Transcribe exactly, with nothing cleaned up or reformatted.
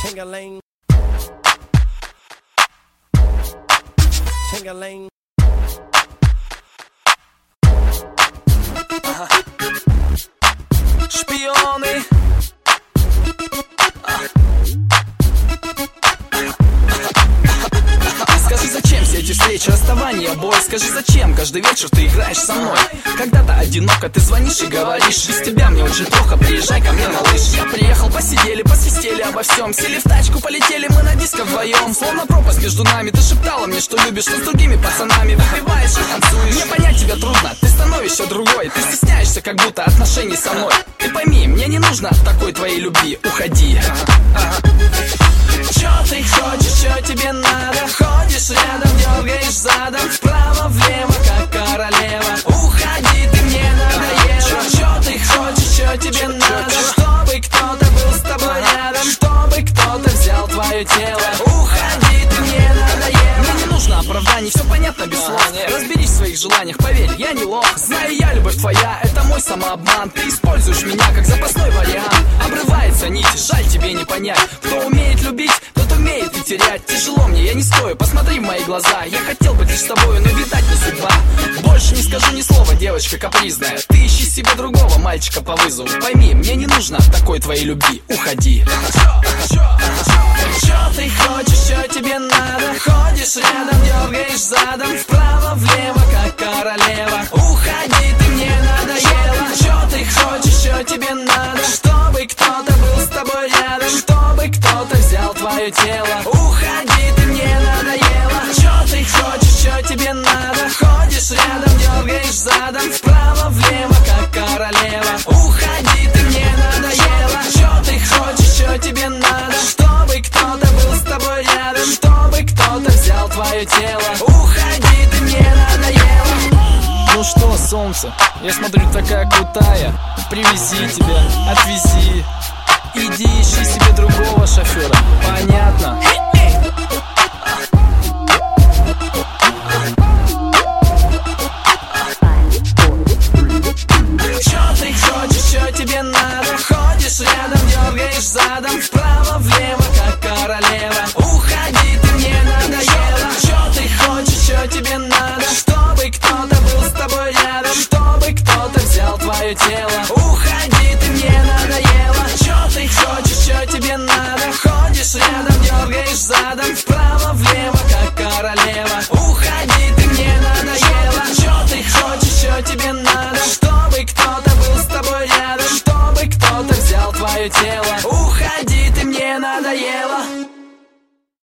Ting-a-ling. Ting-a-ling. Ага. Шпионы. Скажи, зачем все эти встречи, расставания, бой? Скажи, зачем каждый вечер ты играешь со мной? Когда-то одиноко ты звонишь и говоришь: без тебя мне очень плохо, приезжай ко мне, малыш. Я приехал, посидели, посвистели обо всем. Сели в тачку, полетели мы на диско вдвоем. Словно пропасть между нами, ты шептала мне, что любишь, что с другими пацанами выпиваешь и танцуешь. Мне понять тебя трудно, ты становишься другой. Ты стесняешься как будто отношений со мной. Ты пойми, мне не нужно такой твоей любви, уходи. Чё ты хочешь, чё тебе надо? Ходишь рядом, дергаешь задом, вправо-влево, как королева. Уходи, ты мне надоела. Чё ты хочешь, чё тебе надо? Чтобы кто-то был с тобой рядом, чтобы кто-то взял твое тело. Уходи, ты мне надоела. Мне не нужно оправданий, все понятно без слов. Разберись в своих желаниях, поверь, я не лох. Знаю я, любовь твоя, это мой самообман. Ты используешь меня как запасной вариант. Обрывается нить, жаль тебе не понять. Кто умеет любить, тот умеет и терять. Тяжело мне, я не стою, посмотри в мои глаза. Я хотел быть лишь с тобой, но видать не судьба. Больше не скажу ни слова, девочка капризная. Ты ищи себе другого мальчика по вызову. Пойми, мне не нужно такой твоей любви, уходи. Чё ты хочешь, чё тебе надо? Ходишь рядом, дергаешь задом, вправо-влево, как королева. Уходи, ты мне надоела. Чё ты хочешь, чё тебе надо? Чтобы кто-то был с тобой рядом, чтобы кто-то взял твое тело. Уходи, ты мне надоела. Чё ты хочешь, чё тебе надо? Ходишь рядом, дергаешь задом, вправо-влево, как королева. Уходи, ты мне надоела. Чё ты хочешь, чё тебе надо? Чтобы кто-то был с тобой рядом, чтобы кто-то взял твое тело. Уходи, ты мне надоела. Ну что, солнце, я смотрю, такая крутая. Привези тебя, отвези. Иди ищи себе другого шофера. Понятно? Чё ты хочешь, чё тебе надо? Ходишь рядом, дергаешь задом, вправо-влево, как королева. Уходи, ты мне надоела. Чё ты хочешь, чё тебе надо? Чтобы кто-то был с тобой рядом, чтобы кто-то взял твое тело. Уходи, ты мне надоела. Чё ты хочешь, чё тебе надо? Ходишь рядом, дергаешь задом, вправо-влево, как королева. Уходи, ты мне надоела. Чё ты хочешь, чё тебе надо? Чтобы кто-то был с тобой рядом, чтобы кто-то взял твое тело. Уходи, ты мне надоела.